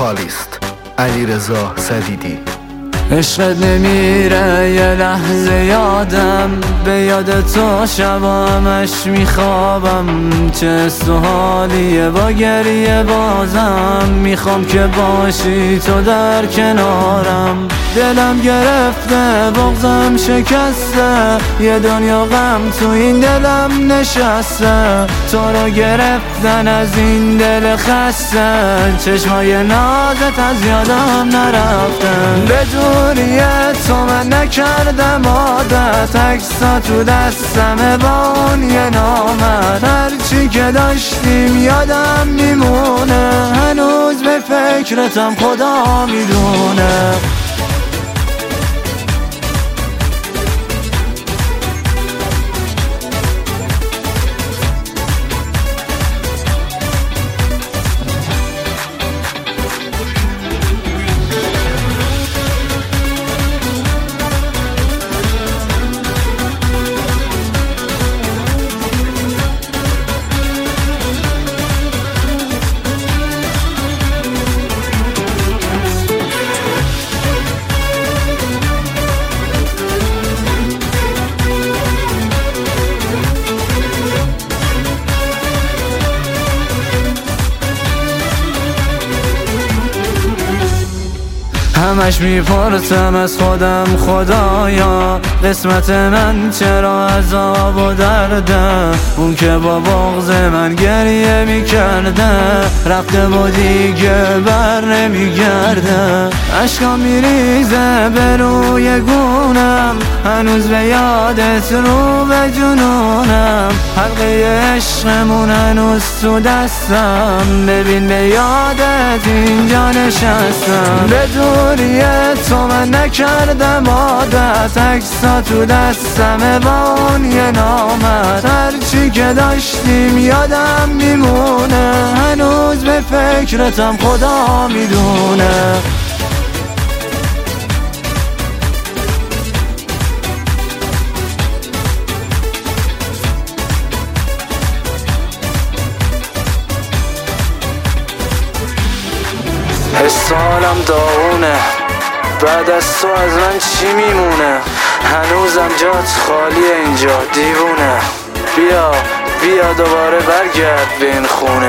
خالیست. علیرضا سدیدی. عشقت نمیره یه لحظه یادم، به یاد تو شبا همش میخوابم. چه حس و حالیه با گریه بازم، میخوام که باشی تو در کنارم. دلم گرفته بغضم شکسته، یه دنیا غم تو این دلم نشسته. تو رو گرفتن از این دل خسته، چشمای نازت از یادم نرفتن. به دوری تو من نکردم عادت، عکس‌ها تو دستمه با اون یه نامت. هرچی که داشتیم یادم میمونه، هنوز به فکرتم خدا میدونه. همش میپرسم از خودم خدایا، قسمت من چرا عذاب و درده؟ اون که با بغض من گریه میکرده، رفته و دیگه بر نمیگرده. عشقا میریزه به روی گونم، هنوز به یادت رو به جنونم. حلقه عشقمون هنوز تو دستم، ببین به یادت اینجا نشستم. به دوری تو من نکردم عادت، عکس‌ها تو دستمه با اون یه نامت. هرچی که داشتیم یادم میمونه، هنوز به فکرتم خدا میدونه. حسالم داغونه، بعد از تو از من چی میمونه؟ هنوزم جات خالیه اینجا دیوونه. بیا دوباره برگرد به این خونه.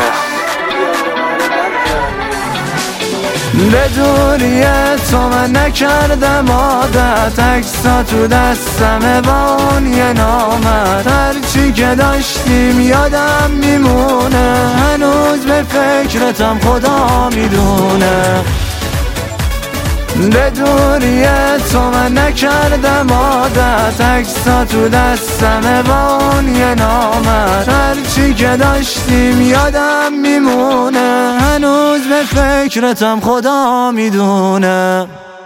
به دوری تو من نکردم عادت، عکس‌ها تو دستمه با اون یه نامت. هرچی که داشتیم یادم میمونه، هنوز به فکرتم خدا میدونه. به دوری تو من نکردم عادت، عکس‌ها تو دستمه با اون یه نامت. هرچی که داشتیم یادم میمونه، هنوز به فکرتم خدا میدونه.